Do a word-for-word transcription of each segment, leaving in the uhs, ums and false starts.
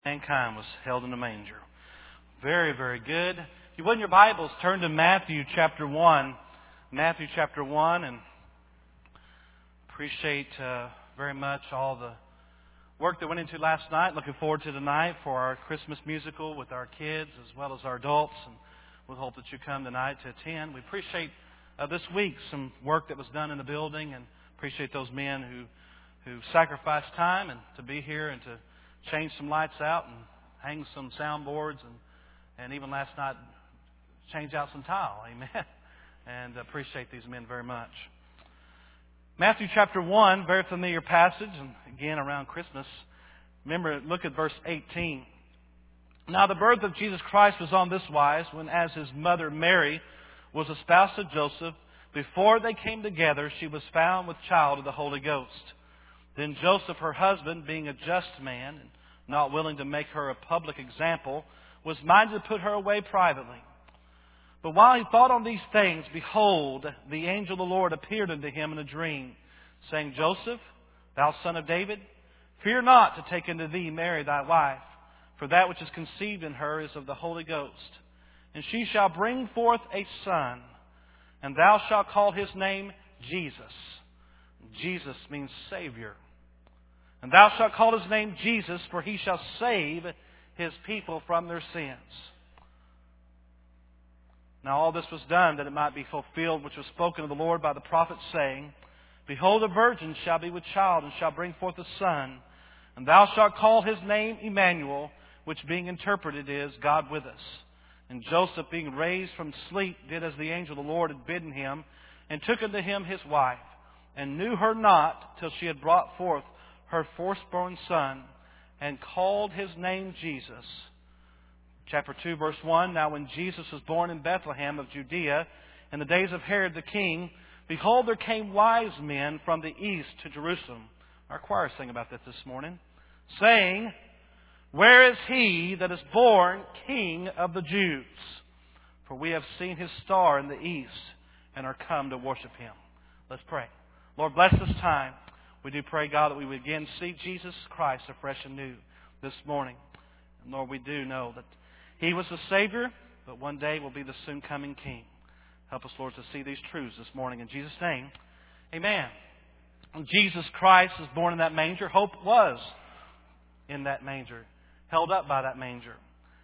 Mankind was held in the manger. Very, very good. If you would in your Bibles, turn to Matthew chapter one. Matthew chapter one, and appreciate uh, very much all the work that went into last night. Looking forward to tonight for our Christmas musical with our kids as well as our adults, and we hope that you come tonight to attend. We appreciate uh, this week some work that was done in the building, and appreciate those men who who sacrificed time and to be here and to change some lights out and hang some soundboards and, and even last night change out some tile. Amen. And appreciate these men very much. Matthew chapter one, very familiar passage, and again around Christmas. Remember, look at verse eighteen. Now the birth of Jesus Christ was on this wise, when as his mother Mary was espoused to Joseph, before they came together, she was found with child of the Holy Ghost. Then Joseph, her husband, being a just man, and not willing to make her a public example, was minded to put her away privately. But while he thought on these things, behold, the angel of the Lord appeared unto him in a dream, saying, Joseph, thou son of David, fear not to take unto thee Mary thy wife, for that which is conceived in her is of the Holy Ghost. And she shall bring forth a son, and thou shalt call his name Jesus. Jesus means Savior. And thou shalt call his name Jesus, for he shall save his people from their sins. Now all this was done that it might be fulfilled, which was spoken of the Lord by the prophet, saying, Behold, a virgin shall be with child, and shall bring forth a son, and thou shalt call his name Emmanuel, which being interpreted is, God with us. And Joseph, being raised from sleep, did as the angel of the Lord had bidden him, and took unto him his wife, and knew her not till she had brought forth her firstborn son, and called his name Jesus. Chapter two, verse one, Now when Jesus was born in Bethlehem of Judea, in the days of Herod the king, behold, there came wise men from the east to Jerusalem. Our choir sang about that this morning, saying, Where is he that is born King of the Jews? For we have seen his star in the east, and are come to worship him. Let's pray. Lord, bless this time. We do pray, God, that we would again see Jesus Christ afresh and new this morning. And Lord, we do know that he was the Savior, but one day will be the soon coming King. Help us, Lord, to see these truths this morning. In Jesus' name, amen. When Jesus Christ was born in that manger, hope was in that manger, held up by that manger.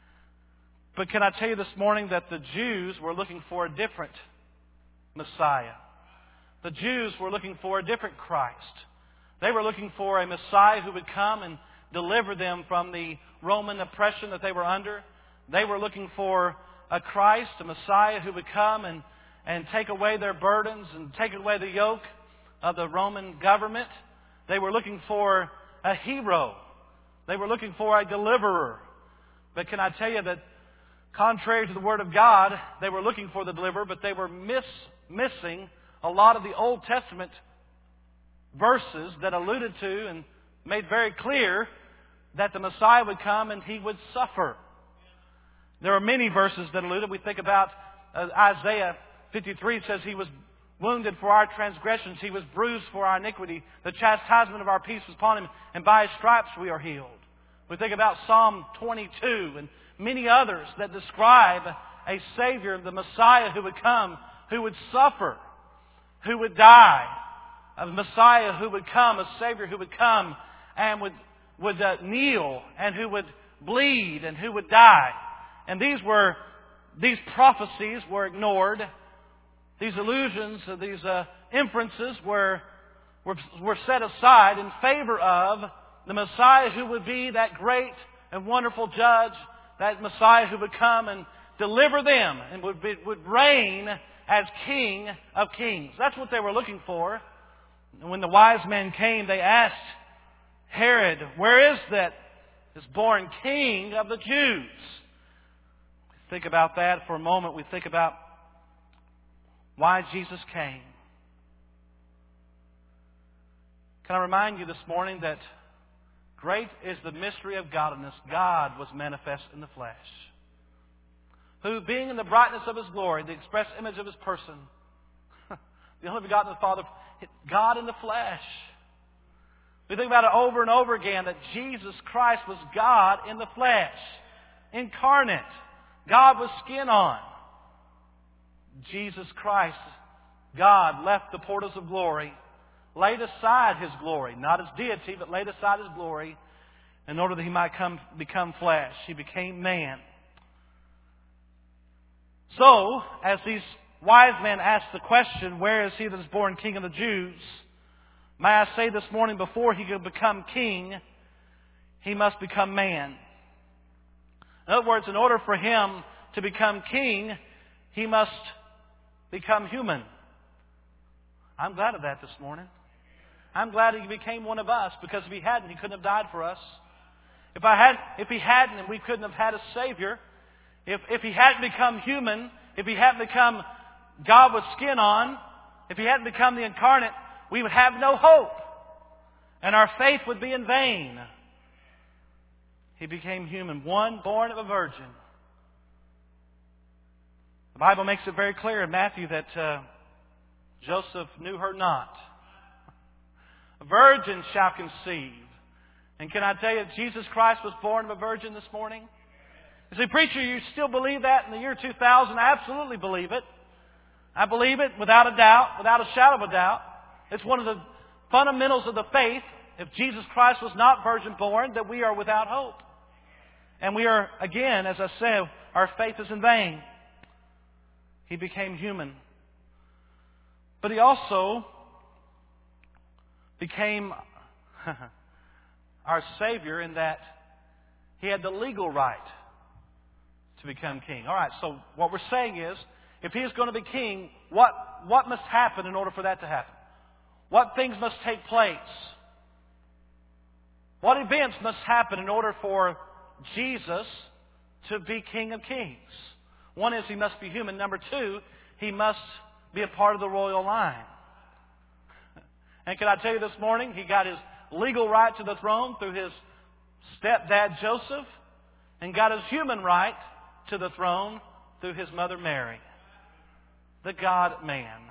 But can I tell you this morning that the Jews were looking for a different Messiah? The Jews were looking for a different Christ. They were looking for a Messiah who would come and deliver them from the Roman oppression that they were under. They were looking for a Christ, a Messiah who would come and, and take away their burdens and take away the yoke of the Roman government. They were looking for a hero. They were looking for a deliverer. But can I tell you that contrary to the Word of God, they were looking for the deliverer, but they were miss, missing a lot of the Old Testament verses that alluded to and made very clear that the Messiah would come and he would suffer. There are many verses that alluded. We think about uh, Isaiah fifty-three says he was wounded for our transgressions, he was bruised for our iniquity. The chastisement of our peace was upon him, and by his stripes we are healed. We think about Psalm twenty-two and many others that describe a Savior, the Messiah who would come, who would suffer, who would die. A Messiah who would come, a Savior who would come and would, would uh, kneel and who would bleed and who would die. And these were, these prophecies were ignored. These illusions, uh, these uh, inferences were, were, were set aside in favor of the Messiah who would be that great and wonderful judge, that Messiah who would come and deliver them and would, be, would reign as King of Kings. That's what they were looking for. And when the wise men came, they asked Herod, where is that is born King of the Jews? We think about that for a moment. We think about why Jesus came. Can I remind you this morning that great is the mystery of godliness. God was manifest in the flesh, who being in the brightness of His glory, the express image of His person, the only begotten of the Father, God in the flesh, We think about it over and over again that Jesus Christ was God in the flesh, incarnate, God with skin on. Jesus Christ, God, left the portals of glory, laid aside His glory, not His deity, but laid aside His glory in order that He might come become flesh. He became man. So, as these wise men asked the question, where is He that is born King of the Jews? May I say this morning, before He could become king, He must become man. In other words, in order for Him to become king, He must become human. I'm glad of that this morning. I'm glad He became one of us, because if He hadn't, He couldn't have died for us. If I had, if He hadn't, we couldn't have had a Savior. If, if He hadn't become human, if He hadn't become God with skin on, if He hadn't become the incarnate, we would have no hope. And our faith would be in vain. He became human, one born of a virgin. The Bible makes it very clear in Matthew that uh, Joseph knew her not. A virgin shall conceive. And can I tell you that Jesus Christ was born of a virgin this morning? You say, preacher, you still believe that in the year two thousand? I absolutely believe it. I believe it without a doubt, without a shadow of a doubt. It's one of the fundamentals of the faith. If Jesus Christ was not virgin born, that we are without hope. And we are, again, as I said, our faith is in vain. He became human. But He also became our Savior in that He had the legal right to become king. All right, so what we're saying is, if He is going to be king, what, what must happen in order for that to happen? What things must take place? What events must happen in order for Jesus to be King of Kings? One is He must be human. Number two, He must be a part of the royal line. And can I tell you this morning, He got His legal right to the throne through His stepdad Joseph, and got His human right to the throne through His mother Mary, the God-man.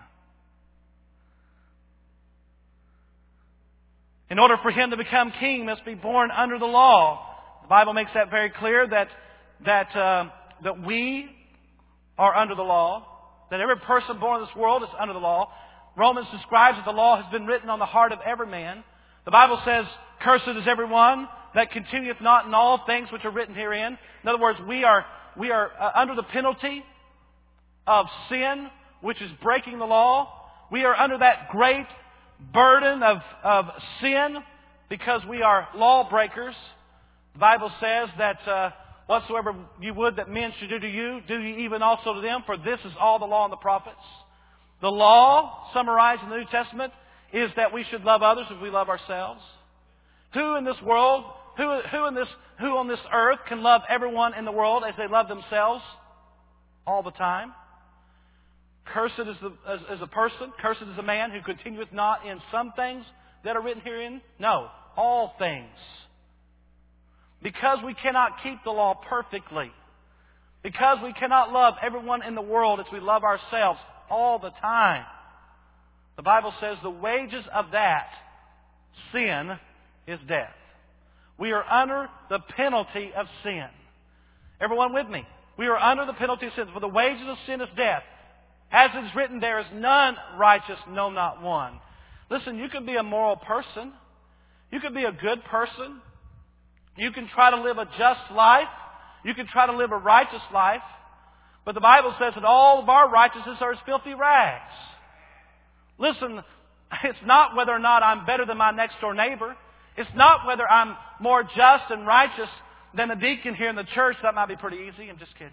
In order for Him to become king, He must be born under the law. The Bible makes that very clear, that that uh, that we are under the law, that every person born in this world is under the law. Romans describes that the law has been written on the heart of every man. The Bible says, cursed is everyone that continueth not in all things which are written herein. In other words, we are we are uh, under the penalty of sin, which is breaking the law. We are under that great burden of, of sin because we are lawbreakers. The Bible says that uh, whatsoever you would that men should do to you, do ye even also to them, for this is all the law and the prophets. The law, summarized in the New Testament, is that we should love others as we love ourselves. Who in this world, who, who, in this, who on this earth can love everyone in the world as they love themselves all the time? Cursed is, the, as, as a person, cursed is a man who continueth not in some things that are written herein. No, all things. Because we cannot keep the law perfectly. Because we cannot love everyone in the world as we love ourselves all the time. The Bible says the wages of that sin is death. We are under the penalty of sin. Everyone with me? We are under the penalty of sin. For the wages of sin is death. As it is written, there is none righteous, no, not one. Listen, you can be a moral person. You can be a good person. You can try to live a just life. You can try to live a righteous life. But the Bible says that all of our righteousness are as filthy rags. Listen, it's not whether or not I'm better than my next door neighbor. It's not whether I'm more just and righteous than a deacon here in the church. That might be pretty easy. I'm just kidding.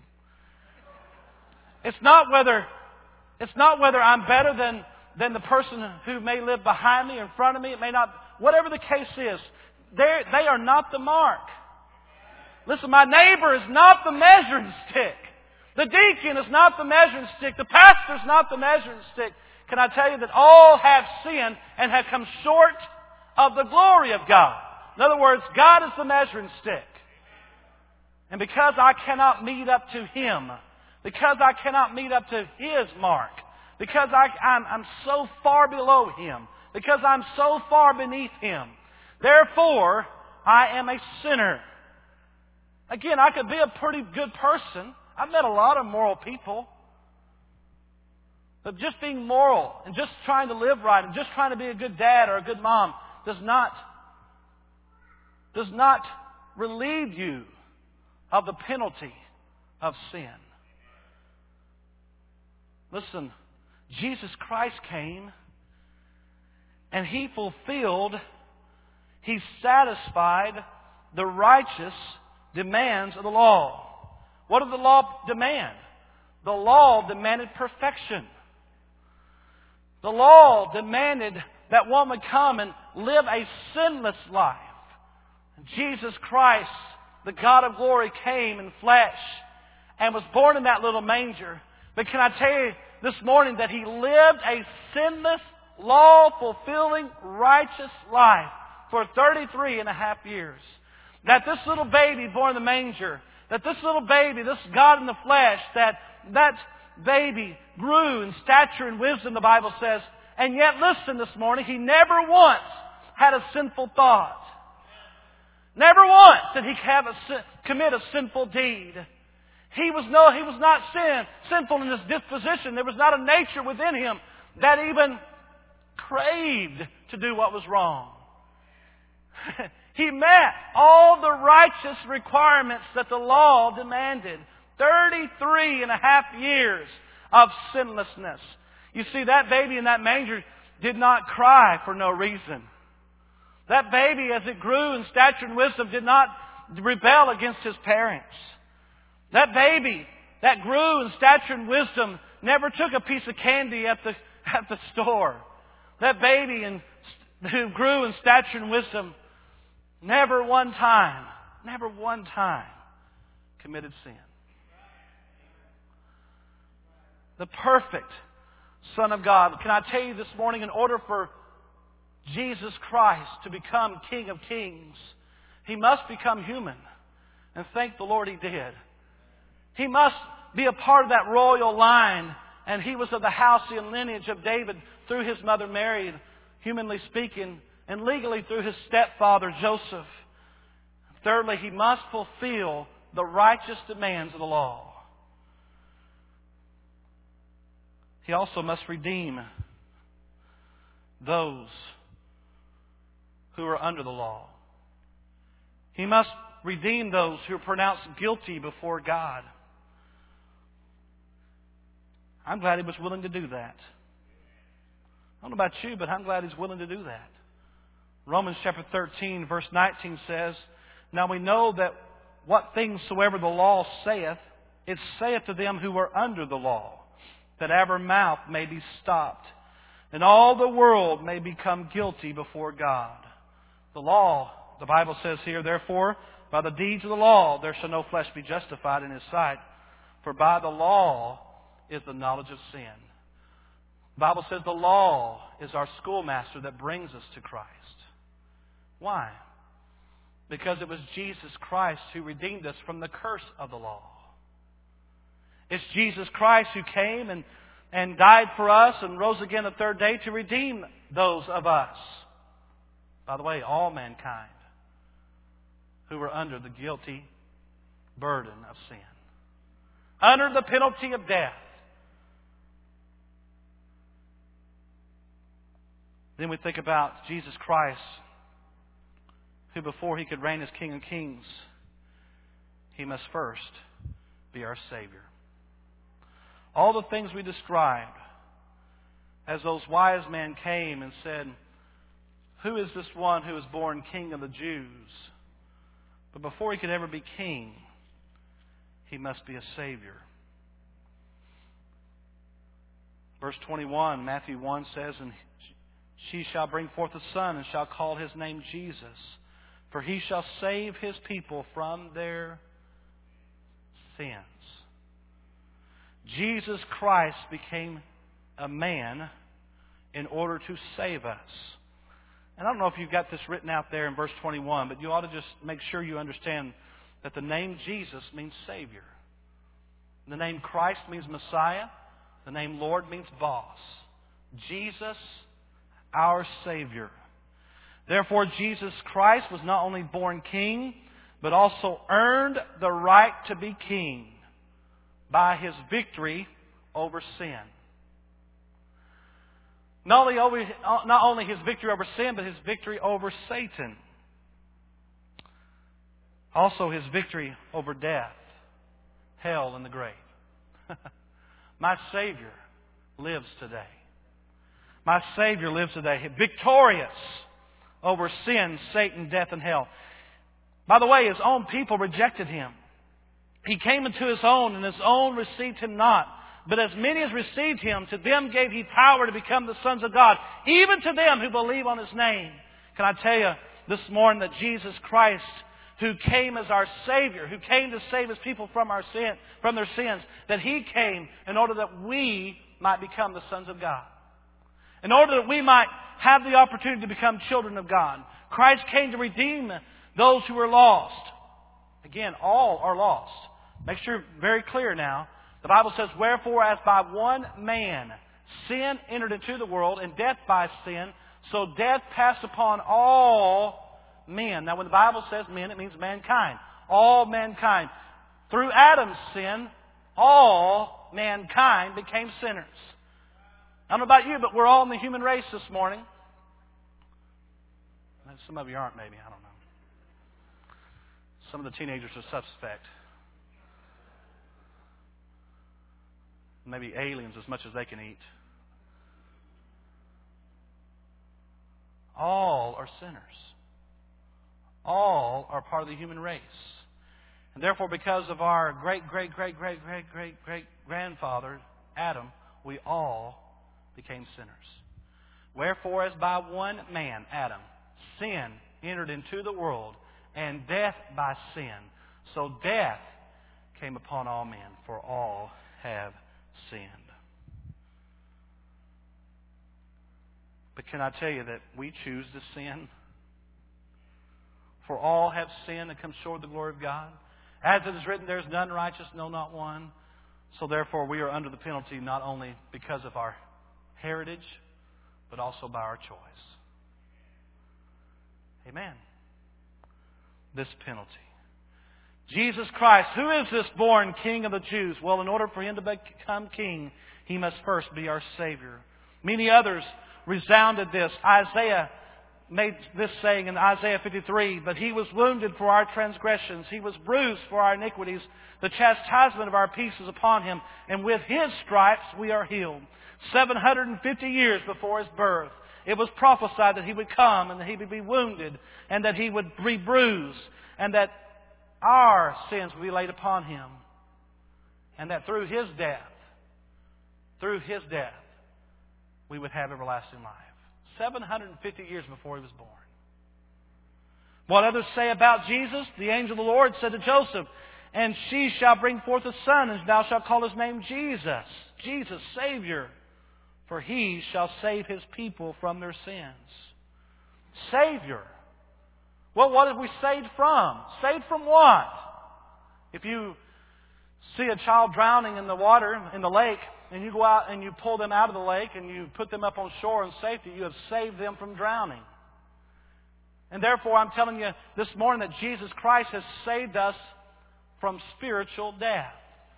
It's not whether... It's not whether I'm better than, than the person who may live behind me, in front of me. It may not. Whatever the case is, they are not the mark. Listen, my neighbor is not the measuring stick. The deacon is not the measuring stick. The pastor is not the measuring stick. Can I tell you that all have sinned and have come short of the glory of God? In other words, God is the measuring stick. And because I cannot meet up to Him, because I cannot meet up to His mark, because I, I'm, I'm so far below Him, because I'm so far beneath Him, Therefore, I am a sinner. Again, I could be a pretty good person. I've met a lot of moral people. But just being moral and just trying to live right and just trying to be a good dad or a good mom does not, does not relieve you of the penalty of sin. Listen, Jesus Christ came and He fulfilled, He satisfied the righteous demands of the law. What did the law demand? The law demanded perfection. The law demanded that one would come and live a sinless life. Jesus Christ, the God of glory, came in flesh and was born in that little manger. But can I tell you this morning that He lived a sinless, law-fulfilling, righteous life for thirty-three and a half years. That this little baby born in the manger, that this little baby, this God in the flesh, that that baby grew in stature and wisdom, the Bible says, and yet listen this morning, He never once had a sinful thought. Never once did He have a sin, commit a sinful deed. He was no, He was not sin, sinful in His disposition. There was not a nature within Him that even craved to do what was wrong. He met all the righteous requirements that the law demanded. thirty-three and a half years of sinlessness. You see, that baby in that manger did not cry for no reason. That baby, as it grew in stature and wisdom, did not rebel against his parents. That baby that grew in stature and wisdom never took a piece of candy at the, at the store. That baby in, who grew in stature and wisdom never one time, never one time committed sin. The perfect Son of God. Can I tell you this morning, in order for Jesus Christ to become King of Kings, He must become human. And thank the Lord He did. He must be a part of that royal line. And He was of the house and lineage of David through His mother Mary, humanly speaking, and legally through His stepfather Joseph. Thirdly, He must fulfill the righteous demands of the law. He also must redeem those who are under the law. He must redeem those who are pronounced guilty before God. I'm glad He was willing to do that. I don't know about you, but I'm glad He's willing to do that. Romans chapter thirteen, verse nineteen says, Now we know that what things soever the law saith, it saith to them who are under the law, that every mouth may be stopped, and all the world may become guilty before God. The law, the Bible says here, therefore, by the deeds of the law there shall no flesh be justified in His sight, for by the law is the knowledge of sin. The Bible says the law is our schoolmaster that brings us to Christ. Why? Because it was Jesus Christ who redeemed us from the curse of the law. It's Jesus Christ who came and, and died for us and rose again the third day to redeem those of us. By the way, all mankind who were under the guilty burden of sin. Under the penalty of death. Then we think about Jesus Christ, who before He could reign as King of Kings, He must first be our Savior. All the things we described, as those wise men came and said, Who is this one who is born King of the Jews? But before He could ever be King, He must be a Savior. Verse twenty-one, Matthew one says, And she shall bring forth a son, and shall call His name Jesus. For He shall save His people from their sins. Jesus Christ became a man in order to save us. And I don't know if you've got this written out there in verse twenty-one, but you ought to just make sure you understand that the name Jesus means Savior. The name Christ means Messiah. The name Lord means boss. Jesus, our Savior. Therefore, Jesus Christ was not only born king, but also earned the right to be king by His victory over sin. Not only, over, not only His victory over sin, but His victory over Satan. Also His victory over death, hell, and the grave. My Savior lives today. My Savior lives today, victorious over sin, Satan, death, and hell. By the way, His own people rejected Him. He came into His own, and His own received Him not. But as many as received Him, to them gave He power to become the sons of God, even to them who believe on His name. Can I tell you this morning that Jesus Christ, who came as our Savior, who came to save His people from our sin, from their sins, that He came in order that we might become the sons of God. In order that we might have the opportunity to become children of God. Christ came to redeem those who were lost. Again, all are lost. Make sure, very clear now, the Bible says, wherefore as by one man sin entered into the world, and death by sin, so death passed upon all men. Now when the Bible says men, it means mankind. All mankind. Through Adam's sin, all mankind became sinners. I don't know about you, but we're all in the human race this morning. Some of you aren't, maybe. I don't know. Some of the teenagers are suspect. Maybe aliens as much as they can eat. All are sinners. All are part of the human race. And therefore, because of our great, great, great, great, great, great, great grandfather, Adam, we all became sinners. Wherefore, as by one man, Adam, sin entered into the world, and death by sin, so death came upon all men, for all have sinned. But can I tell you that we choose to sin? For all have sinned and come short of the glory of God. As it is written, there is none righteous, no, not one. So therefore we are under the penalty not only because of our heritage, but also by our choice. Amen. This penalty. Jesus Christ, who is this born King of the Jews? Well, in order for Him to become King, He must first be our Savior. Many others resounded this. Isaiah made this saying in Isaiah fifty-three, but He was wounded for our transgressions. He was bruised for our iniquities. The chastisement of our peace is upon Him, and with His stripes we are healed. seven hundred fifty years before His birth, it was prophesied that He would come and that He would be wounded and that He would be bruised and that our sins would be laid upon Him, and that through His death, through His death, we would have everlasting life. seven hundred fifty years before He was born. What others say about Jesus? The angel of the Lord said to Joseph, and she shall bring forth a son, and thou shalt call his name Jesus. Jesus, Savior. For He shall save His people from their sins. Savior. Well, what are we saved from? Saved from what? If you see a child drowning in the water, in the lake, and you go out and you pull them out of the lake and you put them up on shore in safety, you have saved them from drowning. And therefore, I'm telling you this morning that Jesus Christ has saved us from spiritual death.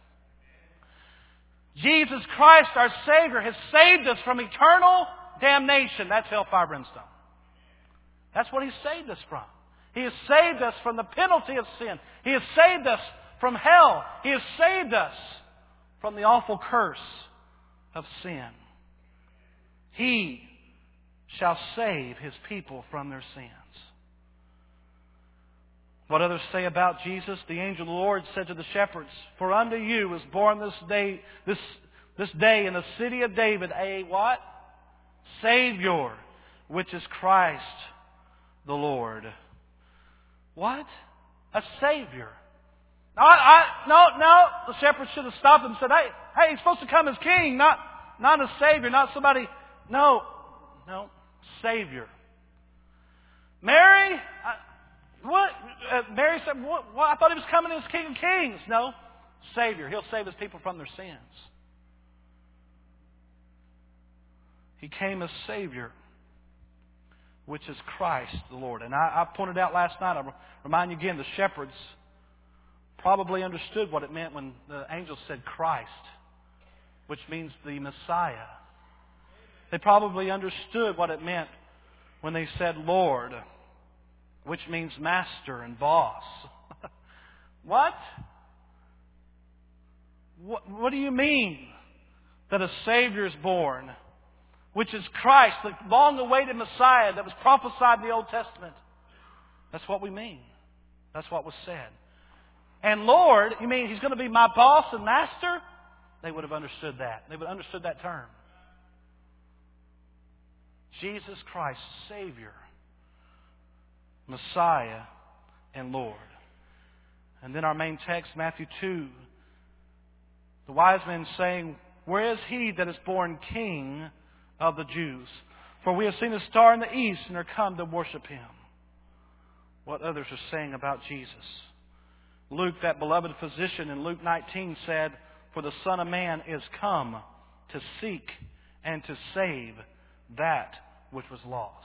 Jesus Christ, our Savior, has saved us from eternal damnation. That's hellfire brimstone. That's what He saved us from. He has saved us from the penalty of sin. He has saved us from hell. He has saved us from the awful curse of sin. He shall save His people from their sins. What others say about Jesus? The angel of the Lord said to the shepherds, for unto you is born this day, this, this day in the city of David a what? Savior, which is Christ the Lord. What? A Savior. I, I, no, no. The shepherds should have stopped him and said, hey, hey, He's supposed to come as King, not, not a Savior, not somebody. No, no, Savior. Mary, I, what? Uh, Mary said, what, what? I thought He was coming as King of Kings. No, Savior. He'll save His people from their sins. He came as Savior. which is Christ the Lord. And I, I pointed out last night, I remind you again, the shepherds probably understood what it meant when the angel said Christ, which means the Messiah. They probably understood what it meant when they said Lord, which means master and boss. What? what? What do you mean that a Savior is born, which is Christ, the long-awaited Messiah that was prophesied in the Old Testament? That's what we mean. That's what was said. And Lord, you mean He's going to be my boss and master? They would have understood that. They would have understood that term. Jesus Christ, Savior, Messiah, and Lord. And then our main text, Matthew two. The wise men saying, where is He that is born King of the Jews? For we have seen a star in the east and are come to worship Him. What others are saying about Jesus. Luke, that beloved physician, in Luke nineteen said, for the Son of Man is come to seek and to save that which was lost.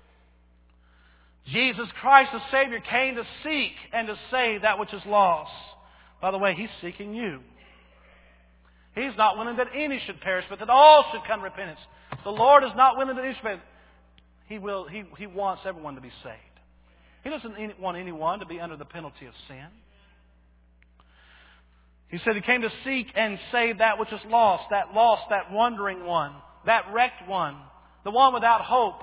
Jesus Christ, the Savior, came to seek and to save that which is lost. By the way, He's seeking you. He's not willing that any should perish, but that all should come to repentance. The Lord is not willing that any should perish. He will. He, he wants everyone to be saved. He doesn't want anyone to be under the penalty of sin. He said He came to seek and save that which is lost, that lost, that wandering one, that wrecked one, the one without hope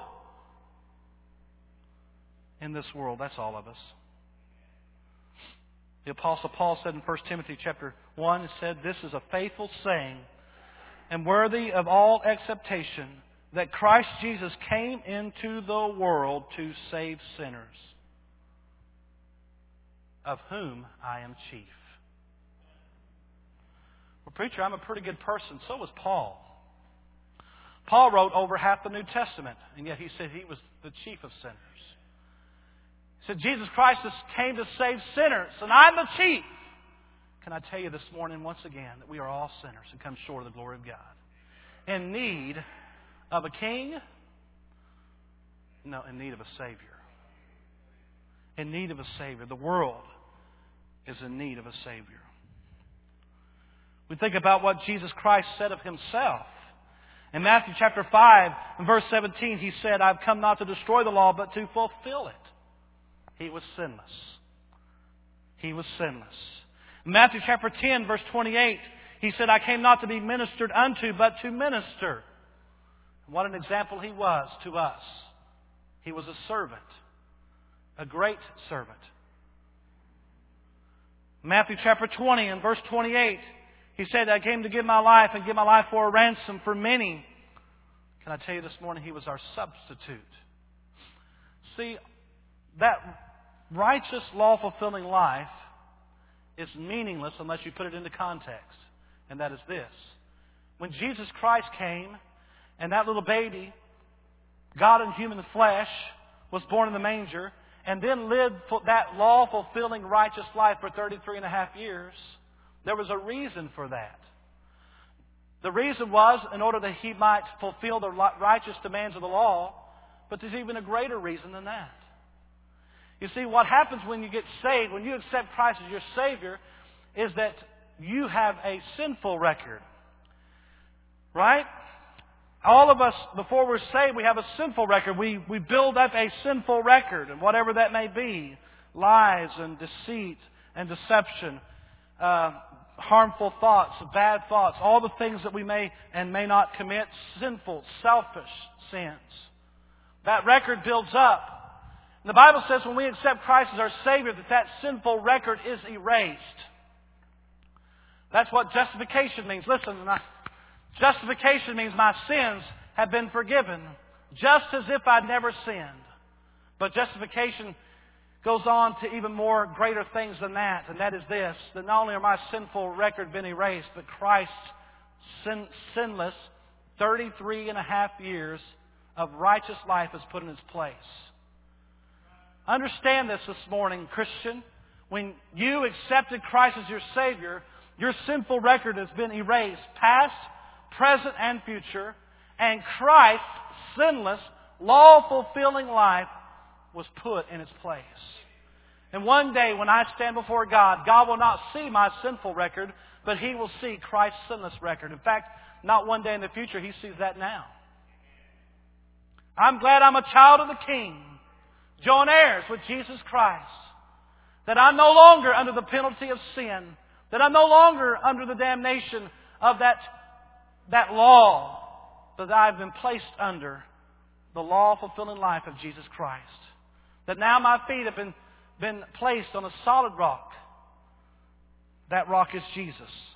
in this world. That's all of us. The Apostle Paul said in First Timothy chapter one, he said, this is a faithful saying and worthy of all acceptation, that Christ Jesus came into the world to save sinners, of whom I am chief. Well, preacher, I'm a pretty good person. So was Paul. Paul wrote over half the New Testament, and yet he said he was the chief of sinners. He said, Jesus Christ came to save sinners, and I'm the chief. Can I tell you this morning once again that we are all sinners and come short of the glory of God. In need of a king? No, in need of a Savior. In need of a Savior. The world is in need of a Savior. We think about what Jesus Christ said of Himself. In Matthew chapter five, and verse seventeen, He said, I've come not to destroy the law, but to fulfill it. He was sinless. He was sinless. In Matthew chapter ten, verse twenty-eight, He said, I came not to be ministered unto, but to minister. And what an example He was to us. He was a servant. A great servant. Matthew chapter twenty and verse twenty-eight, He said, I came to give my life and give my life for a ransom for many. Can I tell you this morning, He was our substitute. See, that righteous, law-fulfilling life is meaningless unless you put it into context. And that is this. When Jesus Christ came, and that little baby, God in human flesh, was born in the manger, and then lived that law-fulfilling righteous life for thirty-three and a half years, there was a reason for that. The reason was in order that He might fulfill the righteous demands of the law, but there's even a greater reason than that. You see, what happens when you get saved, when you accept Christ as your Savior, is that you have a sinful record. Right? All of us, before we're saved, we have a sinful record. We, we build up a sinful record, and whatever that may be. Lies and deceit and deception. Uh, harmful thoughts, bad thoughts. All the things that we may and may not commit. Sinful, selfish sins. That record builds up. And the Bible says when we accept Christ as our Savior, that that sinful record is erased. That's what justification means. Listen, justification means my sins have been forgiven, just as if I'd never sinned. But justification goes on to even more greater things than that, and that is this, that not only are my sinful record been erased, but Christ's sin, sinless thirty-three and a half years of righteous life is put in its place. Understand this this morning, Christian. When you accepted Christ as your Savior, your sinful record has been erased, past, present, and future. And Christ's sinless, law-fulfilling life was put in its place. And one day when I stand before God, God will not see my sinful record, but He will see Christ's sinless record. In fact, not one day in the future, He sees that now. I'm glad I'm a child of the King, joint heirs with Jesus Christ, that I'm no longer under the penalty of sin, that I'm no longer under the damnation of that, that law, but that I've been placed under the law-fulfilling life of Jesus Christ. That now my feet have been, been placed on a solid rock. That rock is Jesus.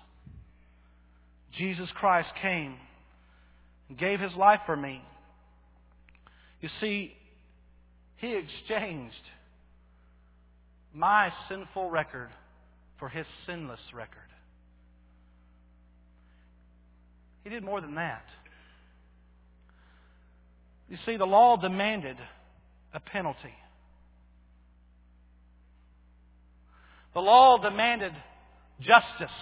Jesus Christ came and gave His life for me. You see, He exchanged my sinful record for His sinless record. He did more than that. You see, the law demanded a penalty. The law demanded justice.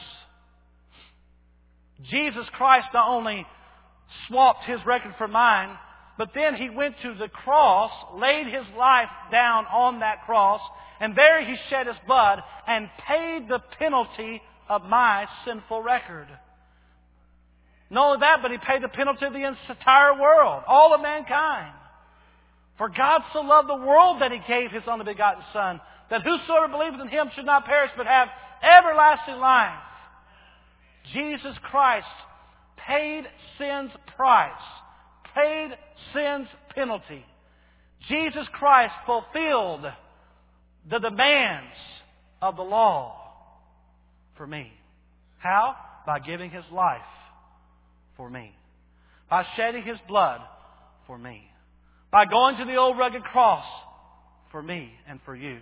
Jesus Christ not only swapped His record for mine, but then He went to the cross, laid His life down on that cross, and there He shed His blood and paid the penalty of my sinful record. Not only that, but He paid the penalty of the entire world, all of mankind. For God so loved the world that He gave His only begotten Son, that whosoever believeth in Him should not perish but have everlasting life. Jesus Christ paid sin's price, paid sin's penalty. Jesus Christ fulfilled the demands of the law for me. How? By giving His life for me. By shedding His blood for me. By going to the old rugged cross for me and for you.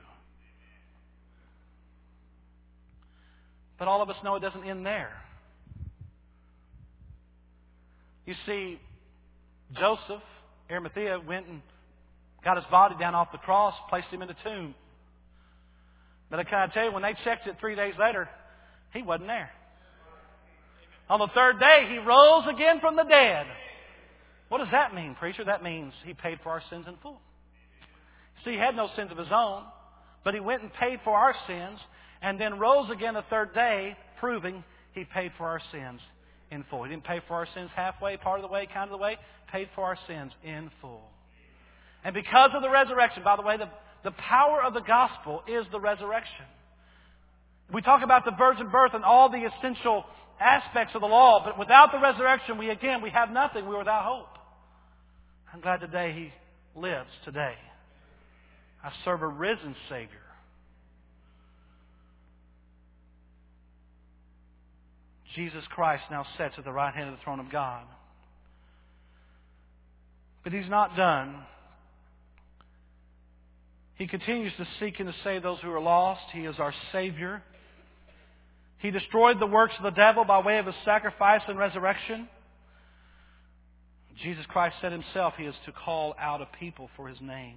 But all of us know it doesn't end there. You see, Joseph, Arimathea, went and got his body down off the cross, placed Him in the tomb. But I kind of tell you, when they checked it three days later, He wasn't there. On the third day, He rose again from the dead. What does that mean, preacher? That means He paid for our sins in full. See, He had no sins of His own, but He went and paid for our sins, and then rose again the third day, proving He paid for our sins in full. He didn't pay for our sins halfway, part of the way, kind of the way. Paid for our sins in full. And because of the resurrection, by the way, the, the power of the gospel is the resurrection. We talk about the virgin birth and all the essential aspects of the law, but without the resurrection, we again, we have nothing. We're without hope. I'm glad today He lives today. I serve a risen Savior. Jesus Christ now sits at the right hand of the throne of God. But He's not done. He continues to seek and to save those who are lost. He is our Savior. He destroyed the works of the devil by way of His sacrifice and resurrection. Jesus Christ said Himself He is to call out a people for His name.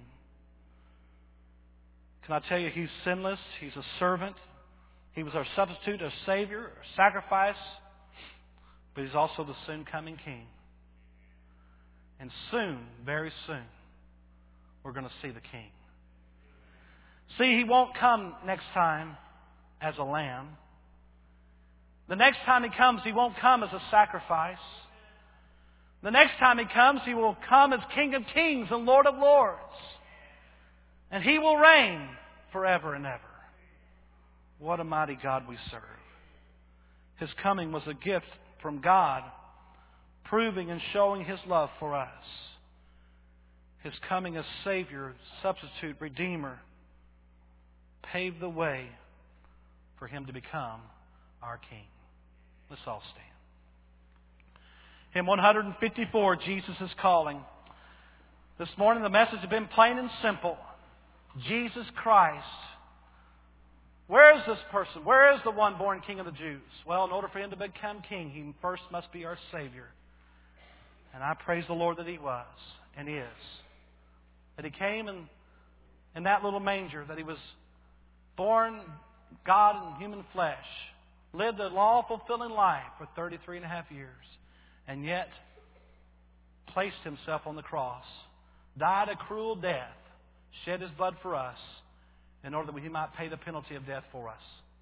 Can I tell you, He's sinless. He's a servant. He was our substitute, our Savior, our sacrifice. But He's also the soon coming King. And soon, very soon, we're going to see the King. See, He won't come next time as a lamb. The next time He comes, He won't come as a sacrifice. The next time He comes, He will come as King of Kings and Lord of Lords. And He will reign forever and ever. What a mighty God we serve. His coming was a gift from God, proving and showing His love for us. His coming as Savior, substitute, Redeemer, paved the way for Him to become our King. Let's all stand. Hymn one fifty-four, Jesus is Calling. This morning the message has been plain and simple. Jesus Christ. Where is this person? Where is the one born King of the Jews? Well, in order for Him to become King, He first must be our Savior. And I praise the Lord that He was and is. That He came in, in that little manger, that He was born God in human flesh, lived a law-fulfilling life for thirty-three and a half years, and yet placed Himself on the cross died a cruel death, shed His blood for us, in order that He might pay the penalty of death for us.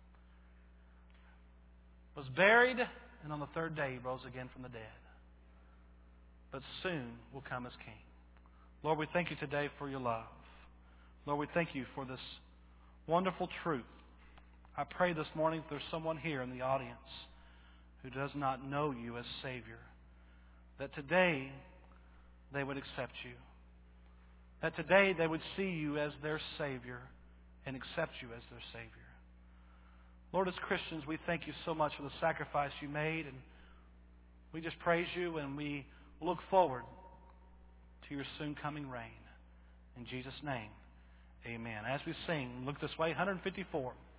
Was buried, and on the third day He rose again from the dead. But soon will come as King. Lord, we thank You today for Your love. Lord, we thank You for this wonderful truth. I pray this morning if there's someone here in the audience who does not know You as Savior, that today they would accept You. That today they would see You as their Savior and accept You as their Savior. Lord, as Christians, we thank You so much for the sacrifice You made, and we just praise You, and we look forward to Your soon coming reign. In Jesus' name, amen. As we sing, look this way, one fifty-four.